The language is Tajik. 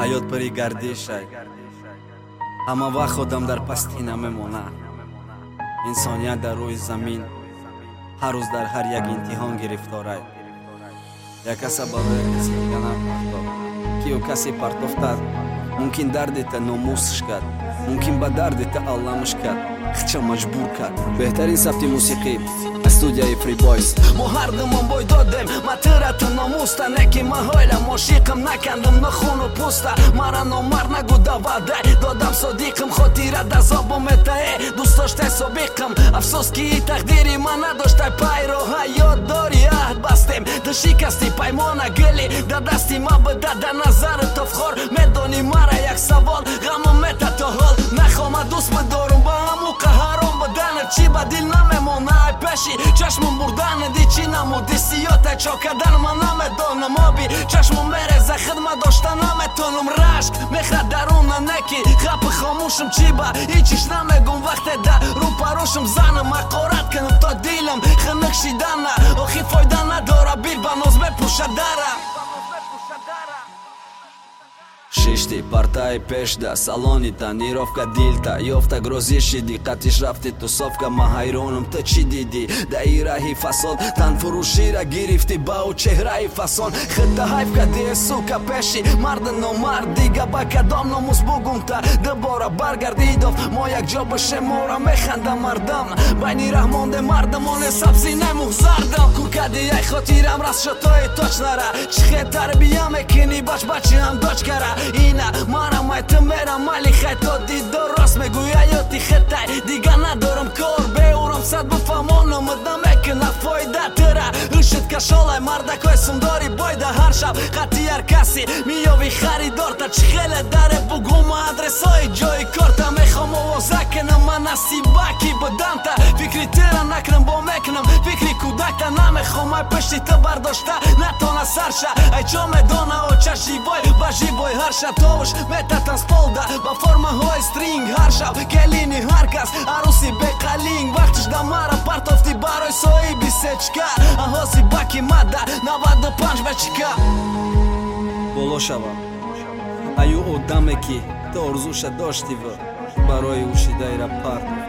ҳаёт бари гардишай, ҳама вақт одам дар пастӣ намемонад. инсоният дар рӯи замин ҳар рӯз дар ҳар як имтиҳон гирифторай. як каса ба рӯи каси дига напартов, ки ӯ касе партофтад мумкин дардета номусш кард, мумкин ба дардета алламш кард, хича маҷбур кард. беҳтарин сабти мусиқӣ студияи Freeboys. мо ҳардумон бой додем матирата номуста, неки маҳойлам мошиқам накандам на хуну пуста. мара номард нагу давадай додам содиқам, хотира да зобо метае дӯст доштай собиқам. афсӯс ки тақдири ман надоштай пайро, ҳаёт дори аҳд бастем да шикасти паймона гӯли да дасти ма буда да назару тофхор. медони мара як савол ғамам мета то ҳол, нахома дӯст бидорум ба ҳаму қаҳарон будана. чӣ ба дил намемона ай пеши чашму мурдане ди чӣ намуди сиёта чокадан ман намедонам. оби чашму мереза хидма дошта наметонам. рашк мехад даруна неки хапи хомӯшам, чӣ ба ҳичиш намегум вақте да рӯпарӯшам. занам ҳақорат кунам то дилам хинук шидана, охи фоида надора бир ба ноз мепӯша дара. шишти партаи пешда салони танировка дилта ёфта грозиши диққатиш рафти тусовка. ма ҳайронам ту чӣ диди даи раҳи фасод, танфурӯшира гирифти бау чеҳраи фасон. хидда ҳайф кади сука пеши марди номард, дига ба кадом номус бугумта дубора баргардидов. мо якҷо бошем мора механда мардам, байни раҳмонде мардамоне сабзи немуғзардам. кукади яй хотирам рас шотои точнара, чихе тарбия мекини бачбачиам дочкара. ина мара майты мерам мали хайто дидор рост мегӯя ёти хетай дига надорам кор. беурам сад бифамонам мудна мекунад фоида тира. ӯшид кашолай мардакои сумдори бойда ҳар шаб хати ҳар каси миёви харидорта. чӣ хеле даре бугума адресои ҷои корта. мехом овоза кунам ман насибаки будамта, фикри тира накунам бо мекунам фикри кӯдакта. намехом ай пешти ту бардошта натона сарша, ай чо медона оча живой ба живой ҳарша. товуш метатан сполда ба формаҳои стринг ҳар шаб келини ҳар кас арӯси беқалинг. вақтиш да мара партофти барои соҳиби сечка, аҳози баки мада 95 бечика. боло шавам аю одаме ки ту орзуша доштиву барои ӯшидаи рапарт.